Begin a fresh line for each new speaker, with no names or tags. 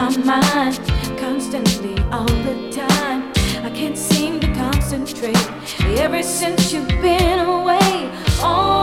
my mind constantly all the time. I can't seem to concentrate ever since you've been away. Oh,